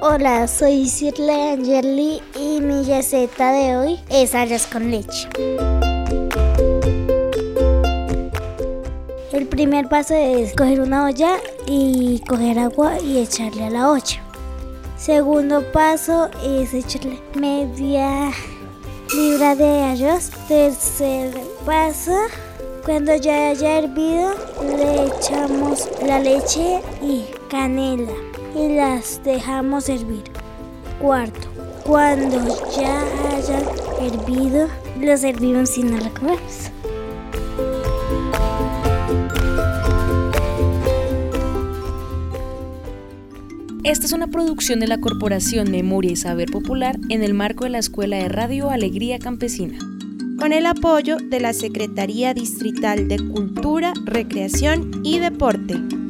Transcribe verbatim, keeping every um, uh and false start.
Hola, soy Shirley Angeli y mi receta de hoy es arroz con leche. El primer paso es coger una olla y coger agua y echarle a la olla. Segundo paso es echarle media libra de arroz. Tercer paso, cuando ya haya hervido, le echamos la leche y canela y las dejamos hervir. Cuarto, cuando ya hayan hervido, los servimos y nos lo comemos. Esta es una producción de la Corporación Memoria y Saber Popular en el marco de la Escuela de Radio Alegría Campesina, con el apoyo de la Secretaría Distrital de Cultura, Recreación y Deporte.